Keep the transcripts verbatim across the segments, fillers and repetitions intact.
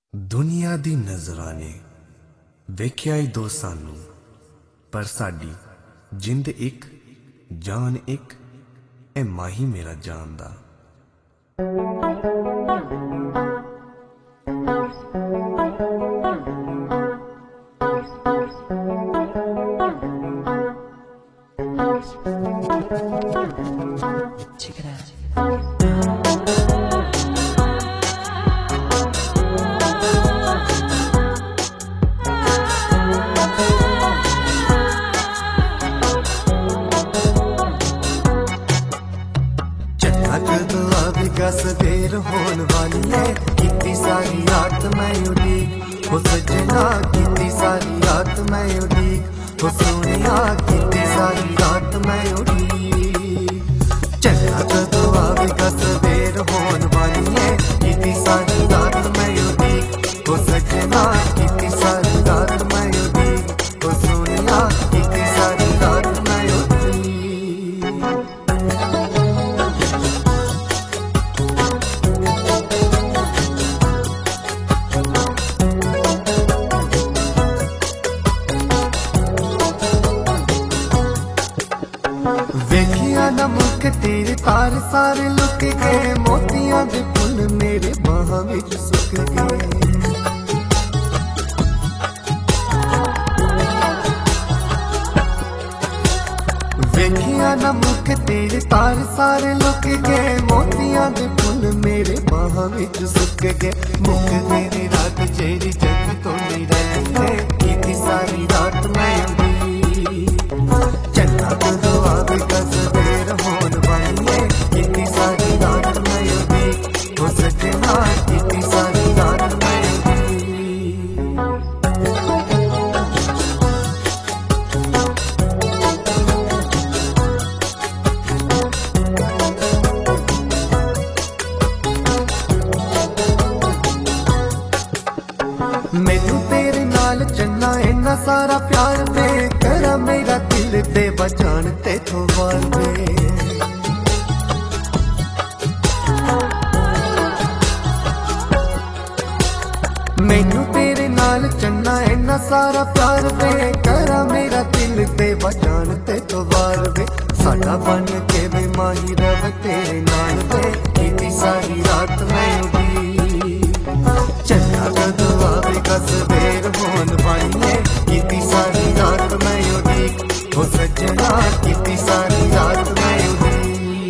दुनिया दी नजराने वेख्या ही दो सानू, पर साडी जिंद एक जान एक, ए माही मेरा जान दा। Check it out. सवेर होन वाली है, कितनी सारी रात मैं उड़ीक हो सजना, कितनी सारी रात मैं उड़ीक हो सोनिया, कितनी सारी रात मैं उड़ीक। चन्ना जदों आवेगा सवेर होन वाली है, कितनी सारी रात मैं उड़ीक हो सजना, कितनी सारी रात मैं उड़ीक हो सोनिया, कितनी सारी रात मैं उड़ीक। वेखिया ना मुख तेरे तार सारे लुक गए, मोतियां दे फुल मेरे बाहां विच सुक गए। वेखिया ना मुख तेरे तार सारे लुक गए, मोतियां दे फुल मेरे बाहां विच सुक गए। मुख तेरी रात जेरी जग तो नहीं रहे, कितनी सारी रात मैं चन्ना जदों आवेगा सवेर होन वाली है, कितनी सारी रात मैं उड़ीक हो सजना, कितनी सारी रात मैं मैनू तेरे नाल चन्ना इन्ना सारा प्यार दे, करा मेरा दिल दे बचान ते तो वार दे। मैनू तेरे नाल चन्ना इन्ना सारा प्यार दे, करा मेरा दिल दे बचान ते तो वार दे। साडा बन के भी माही रव तेरे नाल दे, कितनी सारी रात मैं उड़ीक। चन्ना जदों आवेगा सवेर होन वाली है, कितनी सारी रात मैं उड़ीक हो सजना, कितनी सारी रात मैं उड़ीक।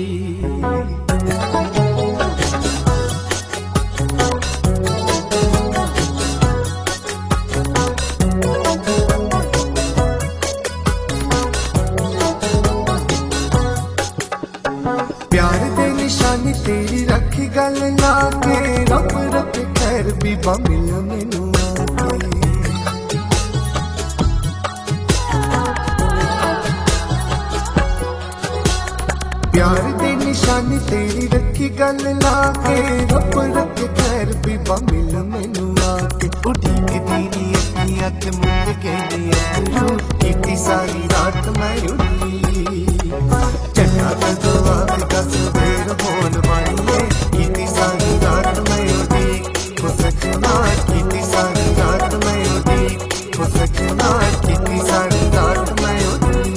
प्यार दे निशानी तेरी रखी गल ला के, रब रब खैर भी बा मिल मैनू आके। प्यार दे निशानी तेरी रखी गल ला के, रब रब खैर भी बा मिल मैनू आके। उड़ीक दीनी अपनी अख मुंद कहनी अखरू, कितनी सारी रात मैं उड़ीक। चन्ना जदों आवेगा सवेर होन वाली है, कितनी सारी रात मैं उड़ीक हो सजना, कितनी सारी रात मैं उड़ीक हो सजना, कितनी सारी रात मैं उड़ीक।